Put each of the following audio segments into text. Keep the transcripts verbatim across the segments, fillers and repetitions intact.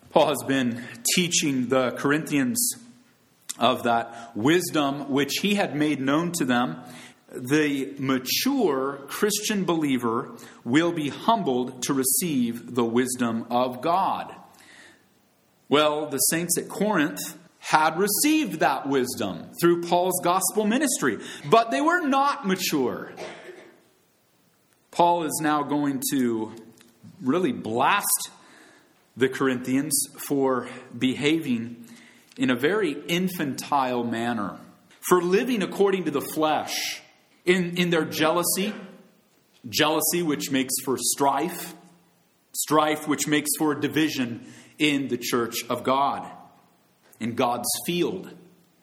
Paul has been teaching the Corinthians of that wisdom which he had made known to them. The mature Christian believer will be humbled to receive the wisdom of God. Well, the saints at Corinth had received that wisdom through Paul's gospel ministry, but they were not mature. Paul is now going to really blast the Corinthians for behaving in a very infantile manner, for living according to the flesh, in, in their jealousy, jealousy which makes for strife, strife which makes for division in the church of God, in God's field.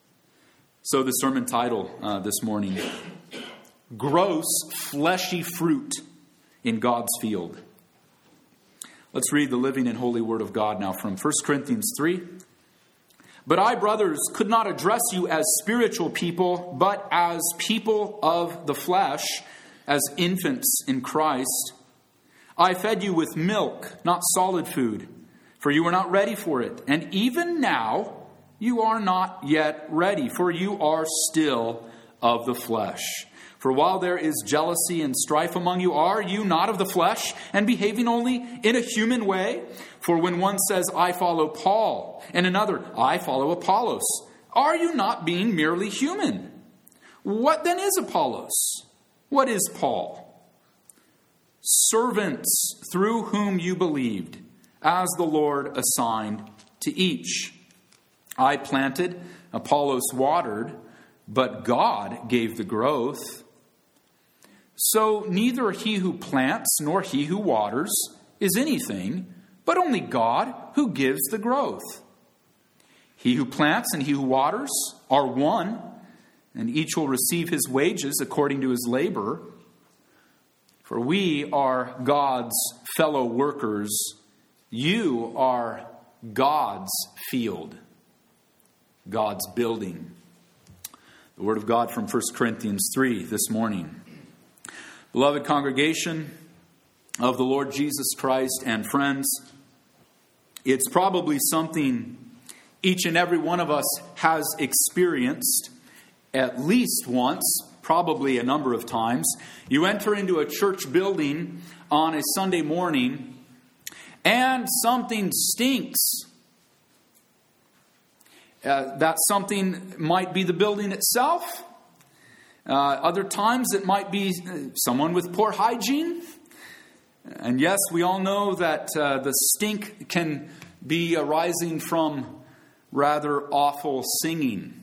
So the sermon title uh, this morning, Gross Fleshy Fruit in God's Field. Let's read the living and holy word of God now from First Corinthians three. But I, brothers, could not address you as spiritual people, but as people of the flesh, as infants in Christ. I fed you with milk, not solid food, for you were not ready for it. And even now, you are not yet ready, for you are still of the flesh. For while there is jealousy and strife among you, are you not of the flesh and behaving only in a human way? For when one says, I follow Paul, and another, I follow Apollos, are you not being merely human? What then is Apollos? What is Paul? Servants through whom you believed, as the Lord assigned to each. I planted, Apollos watered, but God gave the growth. So neither he who plants nor he who waters is anything, but only God who gives the growth. He who plants and he who waters are one, and each will receive his wages according to his labor. For we are God's fellow workers. You are God's field, God's building. The word of God from First Corinthians three this morning. Beloved congregation of the Lord Jesus Christ and friends, it's probably something each and every one of us has experienced at least once, probably a number of times. You enter into a church building on a Sunday morning and something stinks. Uh, that something might be the building itself. Uh, other times it might be someone with poor hygiene. And yes, we all know that uh, the stink can be arising from rather awful singing.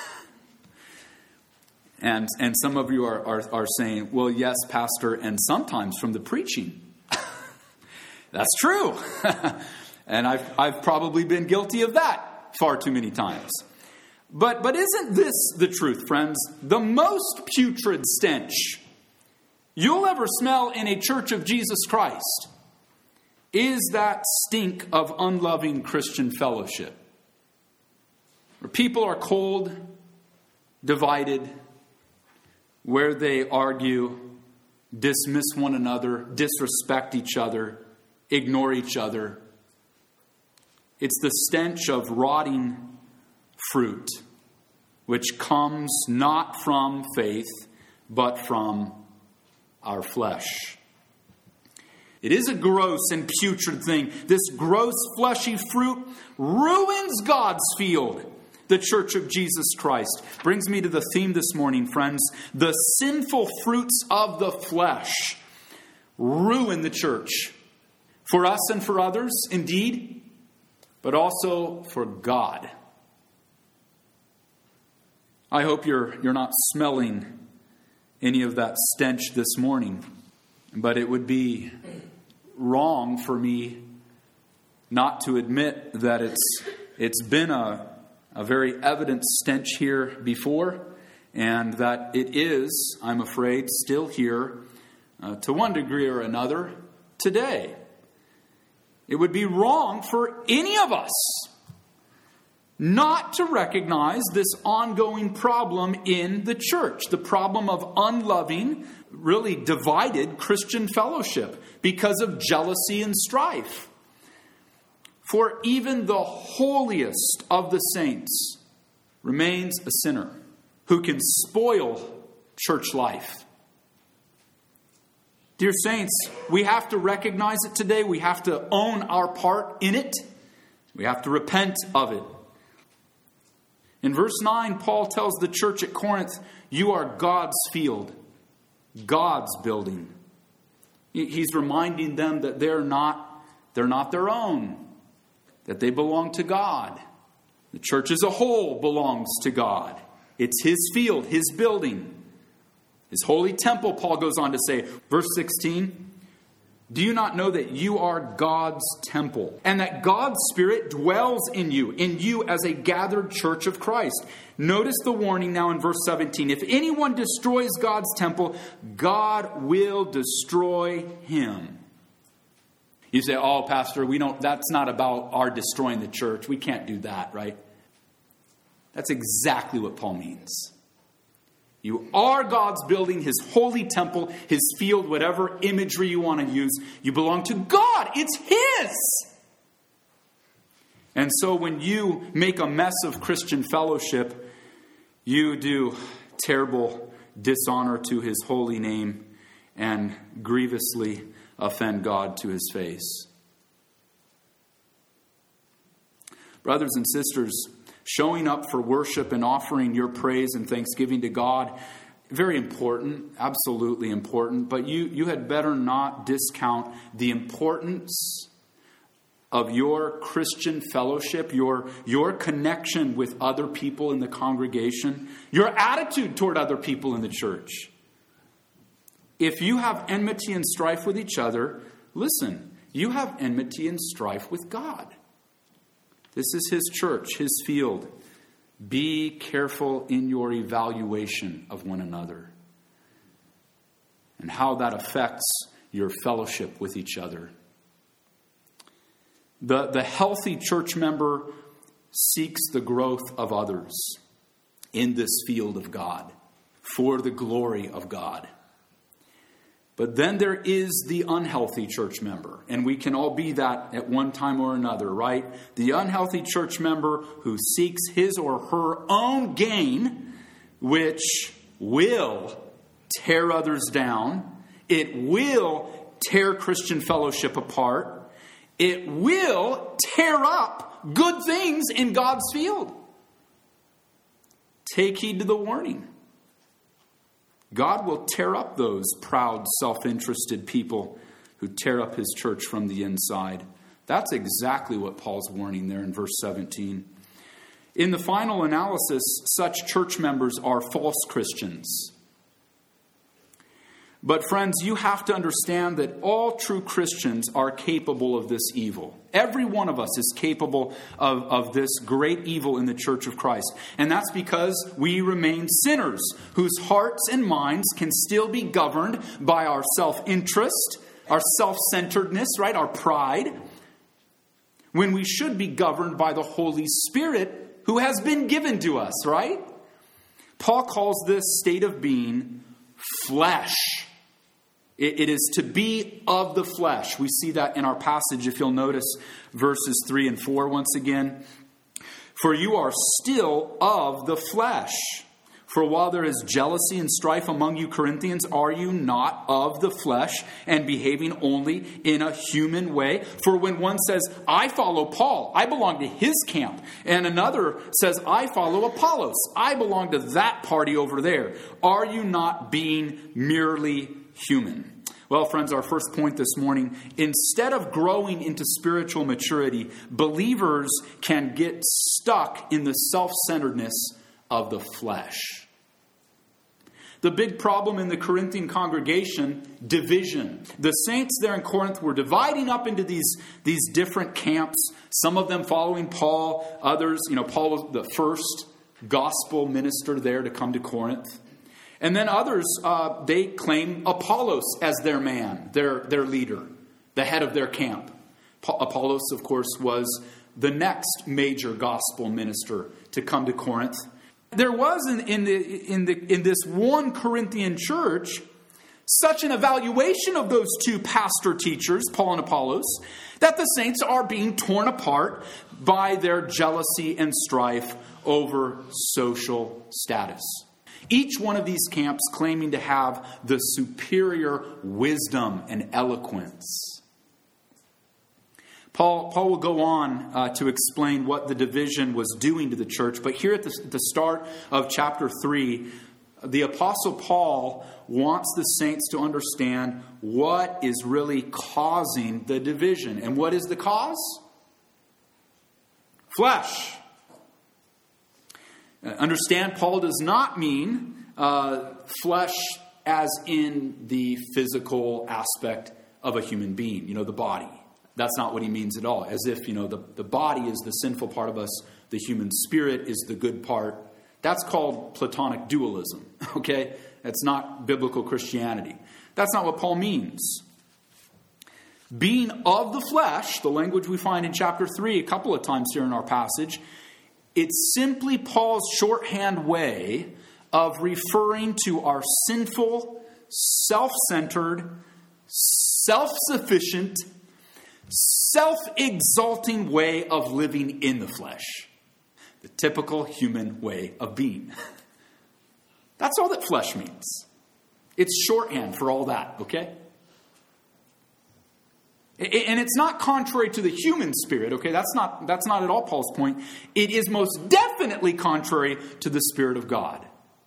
and and some of you are, are, are saying, well, yes, Pastor, and sometimes from the preaching. That's true. And I've I've probably been guilty of that far too many times. But but isn't this the truth, friends? The most putrid stench you'll ever smell in a church of Jesus Christ is that stink of unloving Christian fellowship. Where people are cold, divided, where they argue, dismiss one another, disrespect each other, ignore each other. It's the stench of rotting fruit, which comes not from faith, but from our flesh. It is a gross and putrid thing. This gross fleshy fruit ruins God's field, the church of Jesus Christ. Brings me to the theme this morning, friends. The sinful fruits of the flesh ruin the church. For us and for others, indeed, but also for God. I hope you're you're not smelling any of that stench this morning, but it would be wrong for me not to admit that it's it's been a, a very evident stench here before, and that it is, I'm afraid, still here uh, to one degree or another today. It would be wrong for any of us not to recognize this ongoing problem in the church, the problem of unloving, really divided Christian fellowship because of jealousy and strife. For even the holiest of the saints remains a sinner who can spoil church life. Dear saints, we have to recognize it today. We have to own our part in it. We have to repent of it. In verse nine, Paul tells the church at Corinth, you are God's field, God's building. He's reminding them that they're not, they're not their own, that they belong to God. The church as a whole belongs to God. It's His field, His building. His holy temple, Paul goes on to say, verse sixteen, do you not know that you are God's temple and that God's Spirit dwells in you, in you as a gathered church of Christ? Notice the warning now in verse seventeen. If anyone destroys God's temple, God will destroy him. You say, oh, Pastor, we don't, that's not about our destroying the church. We can't do that, right? That's exactly what Paul means. You are God's building, His holy temple, His field, whatever imagery you want to use. You belong to God. It's His. And so when you make a mess of Christian fellowship, you do terrible dishonor to His holy name and grievously offend God to His face. Brothers and sisters, showing up for worship and offering your praise and thanksgiving to God, very important, absolutely important. But you, you had better not discount the importance of your Christian fellowship, your, your connection with other people in the congregation, your attitude toward other people in the church. If you have enmity and strife with each other, listen, you have enmity and strife with God. This is His church, His field. Be careful in your evaluation of one another and how that affects your fellowship with each other. The, the healthy church member seeks the growth of others in this field of God for the glory of God. But then there is the unhealthy church member. And we can all be that at one time or another, right? The unhealthy church member who seeks his or her own gain, which will tear others down. It will tear Christian fellowship apart. It will tear up good things in God's field. Take heed to the warning. God will tear up those proud, self-interested people who tear up His church from the inside. That's exactly what Paul's warning there in verse seventeen. In the final analysis, such church members are false Christians. But friends, you have to understand that all true Christians are capable of this evil. Every one of us is capable of, of this great evil in the church of Christ. And that's because we remain sinners whose hearts and minds can still be governed by our self-interest, our self-centeredness, right? Our pride. When we should be governed by the Holy Spirit who has been given to us, right? Paul calls this state of being flesh. It is to be of the flesh. We see that in our passage, if you'll notice verses three and four once again. For you are still of the flesh. For while there is jealousy and strife among you Corinthians, are you not of the flesh and behaving only in a human way? For when one says, I follow Paul, I belong to his camp. And another says, I follow Apollos, I belong to that party over there. Are you not being merely human? Well, friends, our first point this morning, instead of growing into spiritual maturity, believers can get stuck in the self-centeredness of the flesh. The big problem in the Corinthian congregation, division. The saints there in Corinth were dividing up into these, these different camps, some of them following Paul, others, you know, Paul was the first gospel minister there to come to Corinth. And then others, uh, they claim Apollos as their man, their, their leader, the head of their camp. Pa- Apollos, of course, was the next major gospel minister to come to Corinth. There was in, in, the, in, the, in this one Corinthian church such an evaluation of those two pastor teachers, Paul and Apollos, that the saints are being torn apart by their jealousy and strife over social status. Each one of these camps claiming to have the superior wisdom and eloquence. Paul, Paul will go on uh, to explain what the division was doing to the church. But here at the, at the start of chapter three, the Apostle Paul wants the saints to understand what is really causing the division. And what is the cause? Flesh. Uh, understand, Paul does not mean uh, flesh as in the physical aspect of a human being, you know, the body. That's not what he means at all. As if, you know, the, the body is the sinful part of us, the human spirit is the good part. That's called Platonic dualism, okay? That's not biblical Christianity. That's not what Paul means. Being of the flesh, the language we find in chapter three a couple of times here in our passage, it's simply Paul's shorthand way of referring to our sinful, self-centered, self-sufficient, self-exalting way of living in the flesh. The typical human way of being. That's all that flesh means. It's shorthand for all that, okay? And it's not contrary to the human spirit, okay? That's not, that's not at all Paul's point. It is most definitely contrary to the Spirit of God.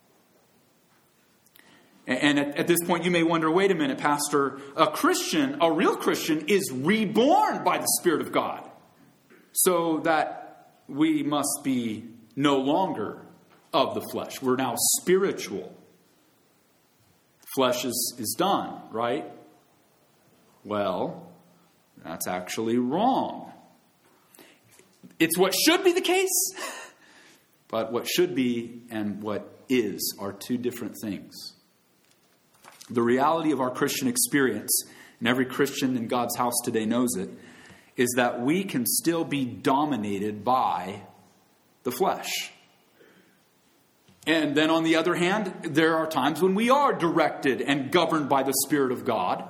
And at, at this point you may wonder, wait a minute, Pastor, a Christian, a real Christian, is reborn by the Spirit of God. So that we must be no longer of the flesh. We're now spiritual. Flesh is, is done, right? Well, that's actually wrong. It's what should be the case, but what should be and what is are two different things. The reality of our Christian experience, and every Christian in God's house today knows it, is that we can still be dominated by the flesh. And then on the other hand, there are times when we are directed and governed by the Spirit of God.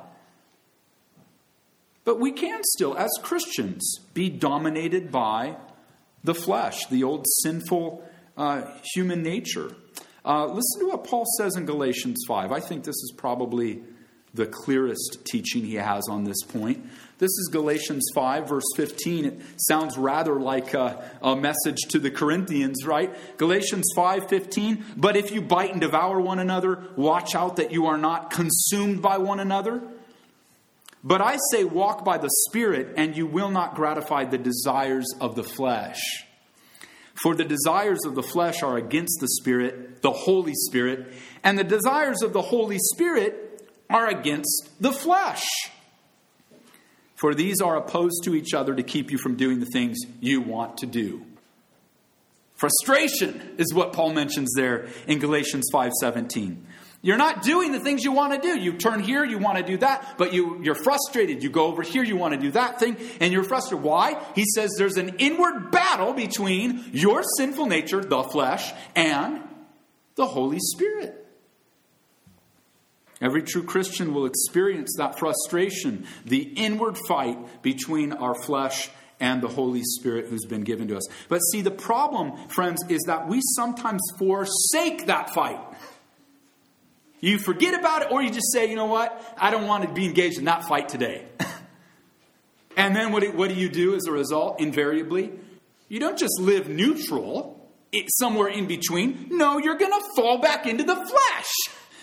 But we can still, as Christians, be dominated by the flesh, the old sinful uh, human nature. Uh, listen to what Paul says in Galatians five. I think this is probably the clearest teaching he has on this point. This is Galatians five, verse fifteen. It sounds rather like a, a message to the Corinthians, right? Galatians five fifteen. But if you bite and devour one another, watch out that you are not consumed by one another. But I say, walk by the Spirit, and you will not gratify the desires of the flesh. For the desires of the flesh are against the Spirit, the Holy Spirit, and the desires of the Holy Spirit are against the flesh. For these are opposed to each other to keep you from doing the things you want to do. Frustration is what Paul mentions there in Galatians five seventeen. You're not doing the things you want to do. You turn here, you want to do that, but you, you're frustrated. You go over here, you want to do that thing, and you're frustrated. Why? He says there's an inward battle between your sinful nature, the flesh, and the Holy Spirit. Every true Christian will experience that frustration, the inward fight between our flesh and the Holy Spirit who's been given to us. But see, the problem, friends, is that we sometimes forsake that fight. You forget about it, or you just say, you know what? I don't want to be engaged in that fight today. And then what do, what do you do as a result? Invariably, you don't just live neutral, somewhere in between. No, you're going to fall back into the flesh.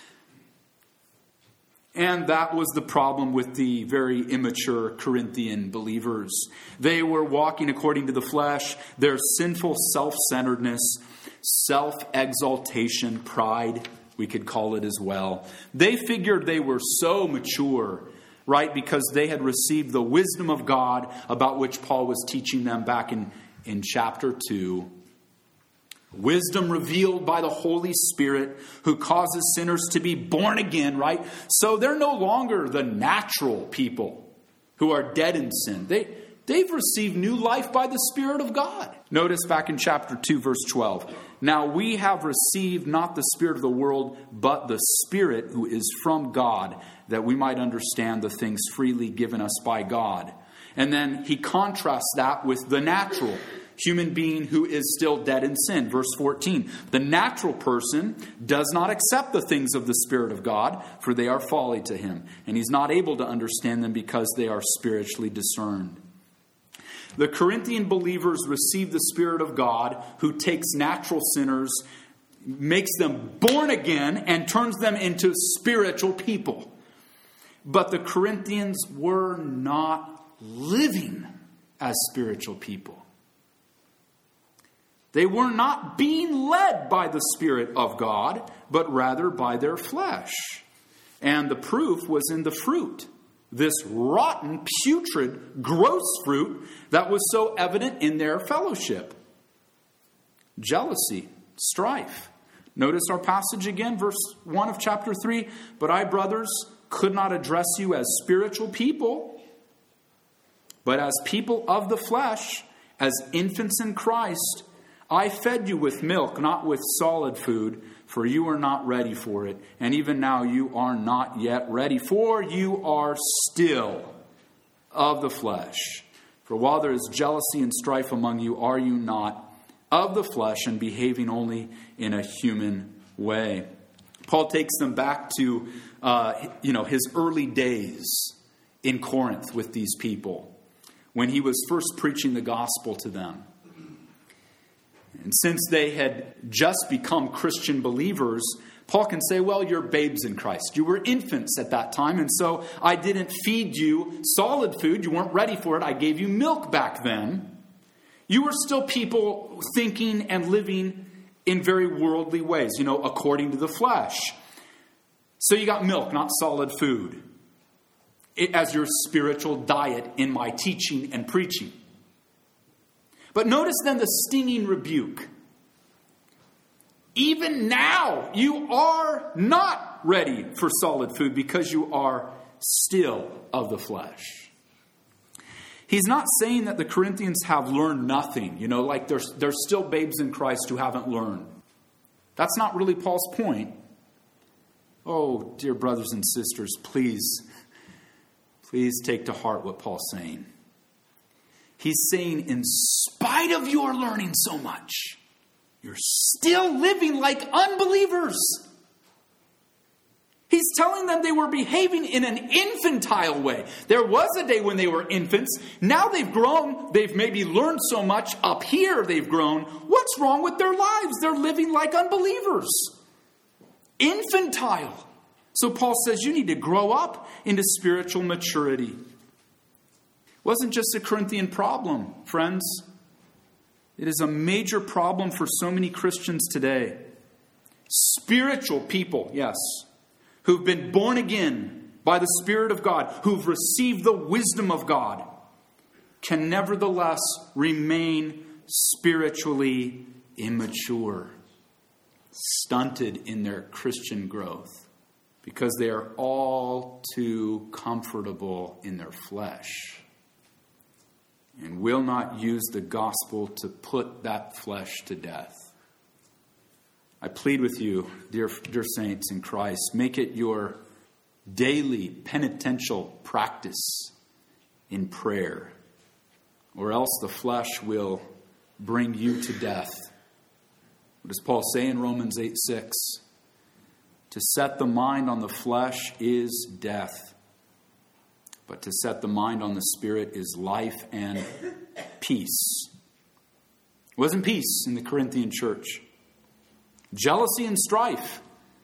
And that was the problem with the very immature Corinthian believers. They were walking according to the flesh, their sinful self-centeredness, self-exaltation, pride, we could call it as well. They figured they were so mature, right? Because they had received the wisdom of God about which Paul was teaching them back in, in chapter two. Wisdom revealed by the Holy Spirit who causes sinners to be born again, right? So they're no longer the natural people who are dead in sin. They, They've received new life by the Spirit of God. Notice back in chapter two, verse twelve. Now we have received not the spirit of the world, but the Spirit who is from God, that we might understand the things freely given us by God. And then he contrasts that with the natural human being who is still dead in sin. Verse fourteen. The natural person does not accept the things of the Spirit of God, for they are folly to him. And he's not able to understand them because they are spiritually discerned. The Corinthian believers receive the Spirit of God, who takes natural sinners, makes them born again, and turns them into spiritual people. But the Corinthians were not living as spiritual people. They were not being led by the Spirit of God, but rather by their flesh. And the proof was in the fruit. This rotten, putrid, gross fruit that was so evident in their fellowship. Jealousy, strife. Notice our passage again, verse one of chapter three. But I, brothers, could not address you as spiritual people, but as people of the flesh, as infants in Christ. I fed you with milk, not with solid food, for you were not ready for it. And even now you are not yet ready, for you are still of the flesh. For while there is jealousy and strife among you, are you not of the flesh and behaving only in a human way? Paul takes them back to uh, you know, his early days in Corinth with these people, when he was first preaching the gospel to them. And since they had just become Christian believers, Paul can say, well, you're babes in Christ. You were infants at that time, and so I didn't feed you solid food. You weren't ready for it. I gave you milk back then. You were still people thinking and living in very worldly ways, you know, according to the flesh. So you got milk, not solid food, it, as your spiritual diet in my teaching and preaching. But notice then the stinging rebuke. Even now, you are not ready for solid food because you are still of the flesh. He's not saying that the Corinthians have learned nothing. You know, like there's, there's still babes in Christ who haven't learned. That's not really Paul's point. Oh, dear brothers and sisters, please, please take to heart what Paul's saying. He's saying, in spite of your learning so much, you're still living like unbelievers. He's telling them they were behaving in an infantile way. There was a day when they were infants. Now they've grown. They've maybe learned so much. Up here they've grown. What's wrong with their lives? They're living like unbelievers. Infantile. So Paul says you need to grow up into spiritual maturity. It wasn't just a Corinthian problem, friends. It is a major problem for so many Christians today. Spiritual people, yes, who've been born again by the Spirit of God, who've received the wisdom of God, can nevertheless remain spiritually immature, stunted in their Christian growth, because they are all too comfortable in their flesh and will not use the gospel to put that flesh to death. I plead with you, dear, dear saints in Christ, make it your daily penitential practice in prayer, or else the flesh will bring you to death. What does Paul say in Romans eight six? To set the mind on the flesh is death, but to set the mind on the Spirit is life and peace. It wasn't peace in the Corinthian church. Jealousy and strife.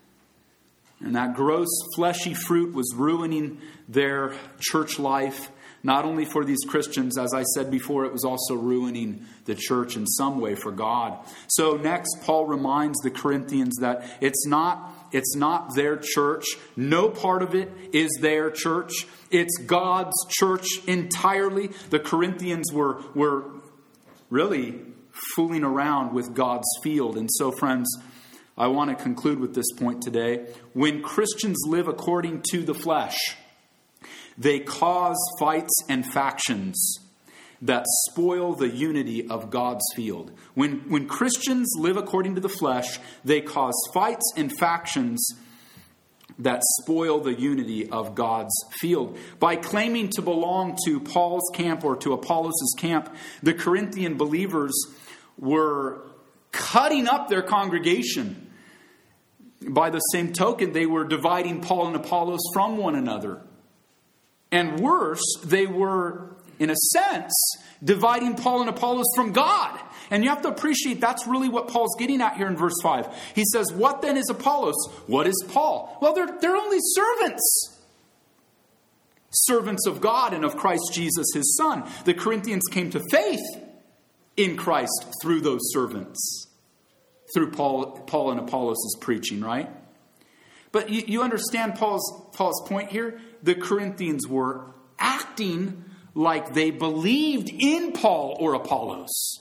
And that gross fleshy fruit was ruining their church life. Not only for these Christians, as I said before, it was also ruining the church in some way for God. So next, Paul reminds the Corinthians that it's not, it's not their church. No part of it is their church. It's God's church entirely. The Corinthians were, were really fooling around with God's field. And so, friends, I want to conclude with this point today. When Christians live according to the flesh, they cause fights and factions. that spoil the unity of God's field. When, when Christians live according to the flesh, they cause fights and factions that spoil the unity of God's field. By claiming to belong to Paul's camp or to Apollos' camp, the Corinthian believers were cutting up their congregation. By the same token, they were dividing Paul and Apollos from one another. And worse, they were, in a sense, dividing Paul and Apollos from God. And you have to appreciate that's really what Paul's getting at here in verse five. He says, what then is Apollos? What is Paul? Well, they're, they're only servants. Servants of God and of Christ Jesus, his Son. The Corinthians came to faith in Christ through those servants. Through Paul, Paul and Apollos' preaching, right? But you, you understand Paul's, Paul's point here? The Corinthians were acting like they believed in Paul or Apollos.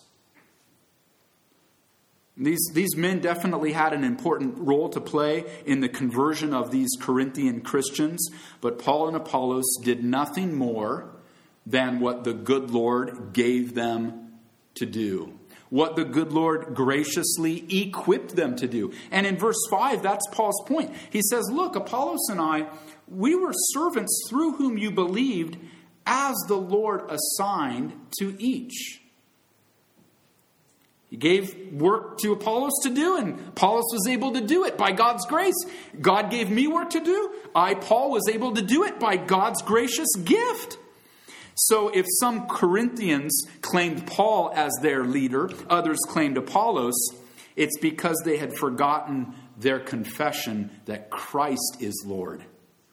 These, these men definitely had an important role to play in the conversion of these Corinthian Christians, but Paul and Apollos did nothing more than what the good Lord gave them to do. What the good Lord graciously equipped them to do. And in verse five, that's Paul's point. He says, look, Apollos and I, we were servants through whom you believed, as the Lord assigned to each. He gave work to Apollos to do, and Apollos was able to do it by God's grace. God gave me work to do. I, Paul, was able to do it by God's gracious gift. So if some Corinthians claimed Paul as their leader, others claimed Apollos, it's because they had forgotten their confession that Christ is Lord.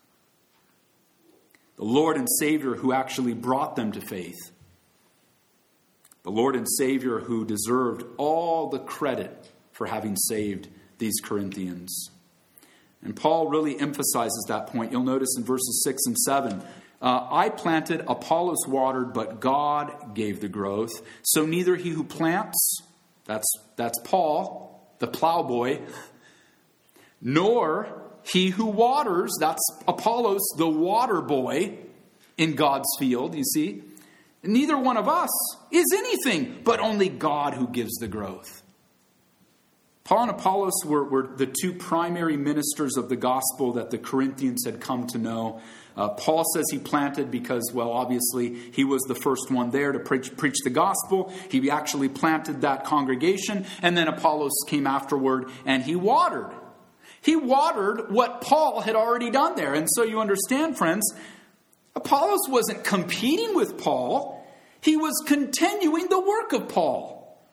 The Lord and Savior who actually brought them to faith. The Lord and Savior who deserved all the credit for having saved these Corinthians. And Paul really emphasizes that point. You'll notice in verses six and seven. Uh, I planted, Apollos watered, but God gave the growth. So neither he who plants, that's, that's Paul, the plowboy, nor he who waters, that's Apollos, the water boy in God's field, you see. Neither one of us is anything, but only God who gives the growth. Paul and Apollos were, were the two primary ministers of the gospel that the Corinthians had come to know. Uh, Paul says he planted because, well, obviously he was the first one there to preach, preach the gospel. He actually planted that congregation. And then Apollos came afterward and he watered. He watered what Paul had already done there. And so you understand, friends, Apollos wasn't competing with Paul. He was continuing the work of Paul.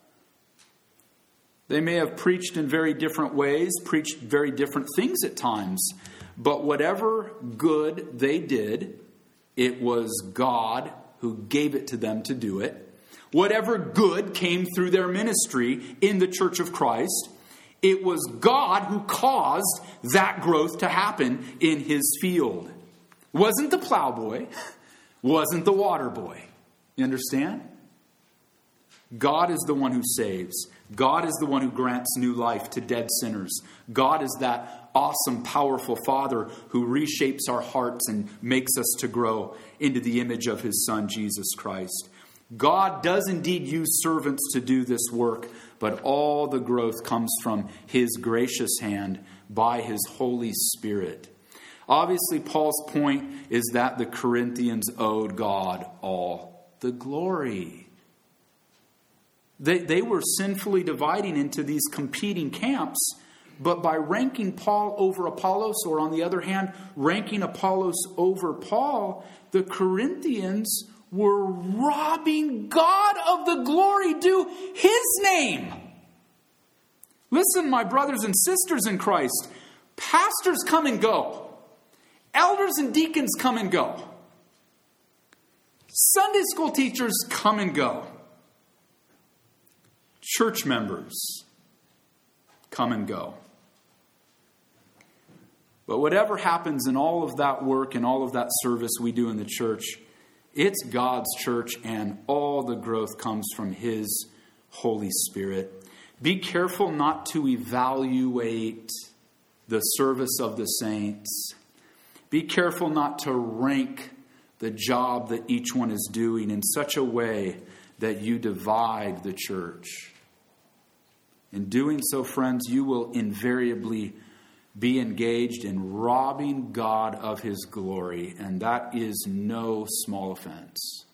They may have preached in very different ways, preached very different things at times. But whatever good they did, it was God who gave it to them to do it. Whatever good came through their ministry in the Church of Christ, it was God who caused that growth to happen in his field. Wasn't the plowboy, wasn't the water boy. You understand? God is the one who saves. God is the one who grants new life to dead sinners. God is that awesome, powerful Father who reshapes our hearts and makes us to grow into the image of his Son, Jesus Christ. God does indeed use servants to do this work, but all the growth comes from his gracious hand by his Holy Spirit. Obviously, Paul's point is that the Corinthians owed God all the glory. They, they were sinfully dividing into these competing camps, but by ranking Paul over Apollos, or on the other hand, ranking Apollos over Paul, the Corinthians were robbing God of the glory due his name. Listen, my brothers and sisters in Christ, pastors come and go. Elders and deacons come and go. Sunday school teachers come and go. Church members come and go. But whatever happens in all of that work and all of that service we do in the church, it's God's church and all the growth comes from his Holy Spirit. Be careful not to evaluate the service of the saints. Be careful not to rank the job that each one is doing in such a way that you divide the church. In doing so, friends, you will invariably be engaged in robbing God of his glory, and that is no small offense.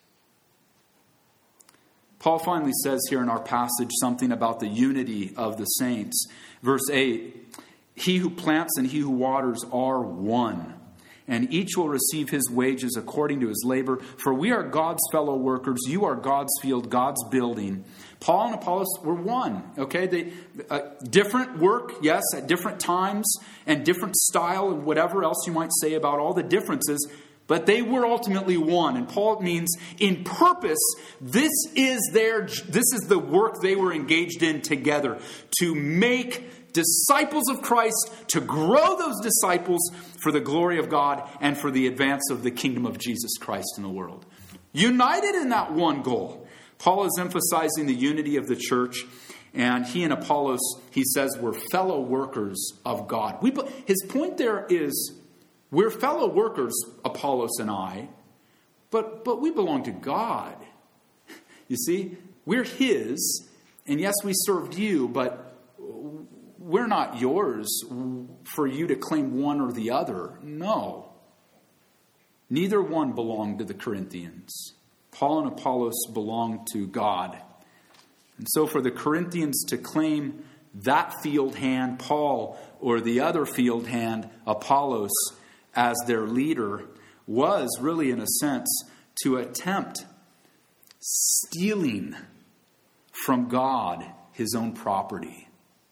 Paul finally says here in our passage something about the unity of the saints. Verse eight, he who plants and he who waters are one, and each will receive his wages according to his labor. For we are God's fellow workers. You are God's field, God's building. Paul and Apollos were one. Okay, they uh, different work, yes, at different times, and different style, and whatever else you might say about all the differences. But they were ultimately one. And Paul means in purpose, this is their this is the work they were engaged in together, to make disciples of Christ, to grow those disciples for the glory of God and for the advance of the kingdom of Jesus Christ in the world. United in that one goal. Paul is emphasizing the unity of the church, and he and Apollos, he says, were fellow workers of God. We, his point there is, we're fellow workers, Apollos and I, but, but we belong to God. You see, we're his, and yes, we served you, but we're not yours for you to claim one or the other. No. Neither one belonged to the Corinthians. Paul and Apollos belonged to God. And so for the Corinthians to claim that field hand, Paul, or the other field hand, Apollos, as their leader, was really, in a sense, to attempt stealing from God his own property.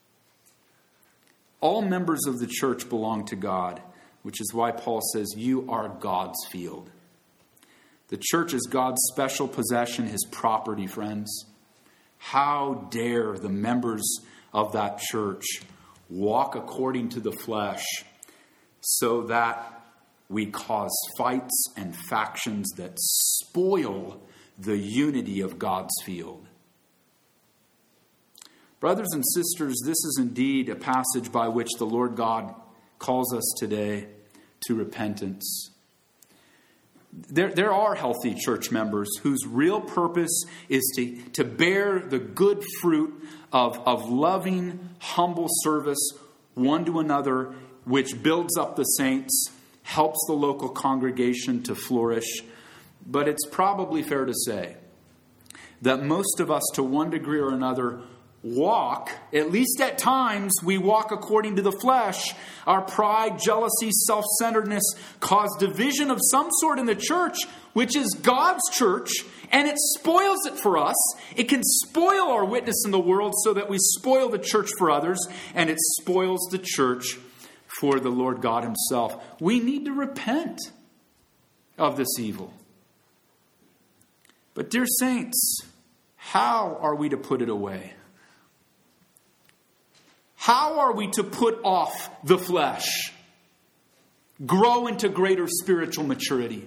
All members of the church belong to God, which is why Paul says, you are God's field. The church is God's special possession, his property, friends. How dare the members of that church walk according to the flesh so that we cause fights and factions that spoil the unity of God's field. Brothers and sisters, this is indeed a passage by which the Lord God calls us today to repentance. There, there are healthy church members whose real purpose is to, to bear the good fruit of, of loving, humble service one to another, which builds up the saints, helps the local congregation to flourish. But it's probably fair to say that most of us, to one degree or another, walk, at least at times, we walk according to the flesh. Our pride, jealousy, self-centeredness cause division of some sort in the church, which is God's church, and it spoils it for us. It can spoil our witness in the world so that we spoil the church for others, and it spoils the church for the Lord God himself. We need to repent of this evil. But dear saints, how are we to put it away? How are we to put off the flesh? Grow into greater spiritual maturity?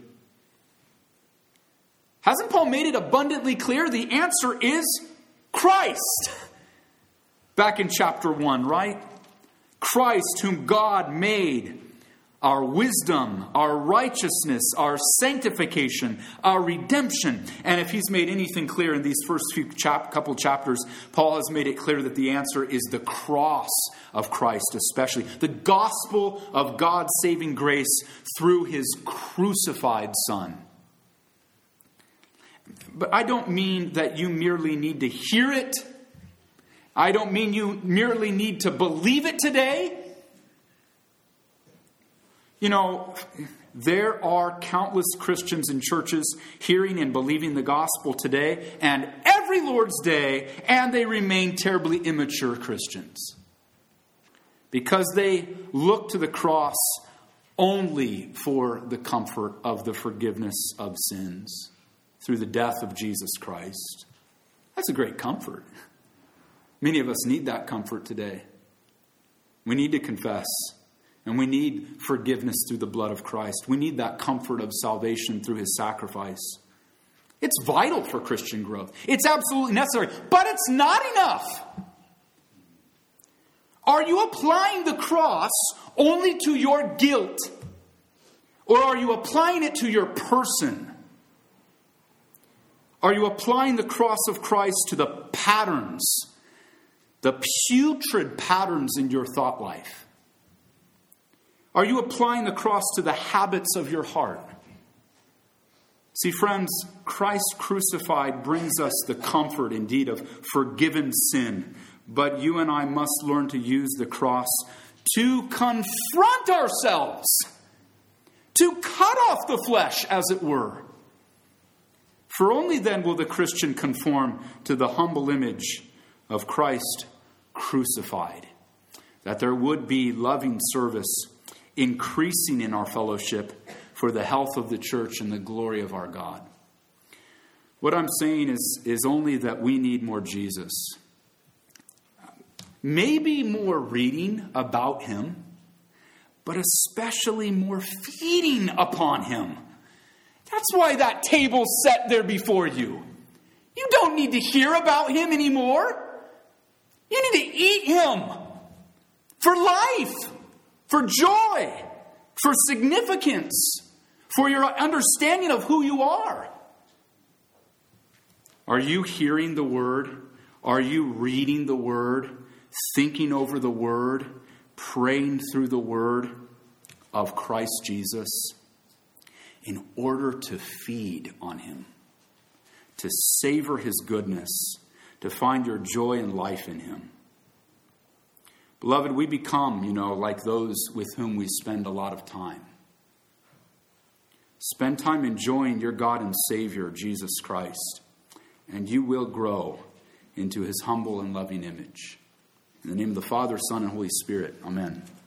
Hasn't Paul made it abundantly clear? The answer is Christ. Back in chapter one, right? Christ, whom God made our wisdom, our righteousness, our sanctification, our redemption. And if he's made anything clear in these first few chap- couple chapters, Paul has made it clear that the answer is the cross of Christ, especially the gospel of God's saving grace through his crucified Son. But I don't mean that you merely need to hear it. I don't mean you merely need to believe it today. You know, there are countless Christians in churches hearing and believing the gospel today and every Lord's Day, and they remain terribly immature Christians because they look to the cross only for the comfort of the forgiveness of sins through the death of Jesus Christ. That's a great comfort. Many of us need that comfort today. We need to confess. And we need forgiveness through the blood of Christ. We need that comfort of salvation through his sacrifice. It's vital for Christian growth. It's absolutely necessary. But it's not enough. Are you applying the cross only to your guilt? Or are you applying it to your person? Are you applying the cross of Christ to the patterns, the putrid patterns in your thought life? Are you applying the cross to the habits of your heart? See, friends, Christ crucified brings us the comfort, indeed, of forgiven sin. But you and I must learn to use the cross to confront ourselves, to cut off the flesh, as it were. For only then will the Christian conform to the humble image of Christ crucified, that there would be loving service increasing in our fellowship for the health of the church and the glory of our God. What I'm saying is, is only that we need more Jesus. Maybe more reading about him, but especially more feeding upon him. That's why that table's set there before you. You don't need to hear about him anymore. You need to eat him for life, for joy, for significance, for your understanding of who you are. Are you hearing the word? Are you reading the word? Thinking over the word? Praying through the word of Christ Jesus? In order to feed on him, to savor his goodness, to find your joy and life in him. Beloved, we become, you know, like those with whom we spend a lot of time. Spend time enjoying your God and Savior, Jesus Christ, and you will grow into his humble and loving image. In the name of the Father, Son, and Holy Spirit, amen.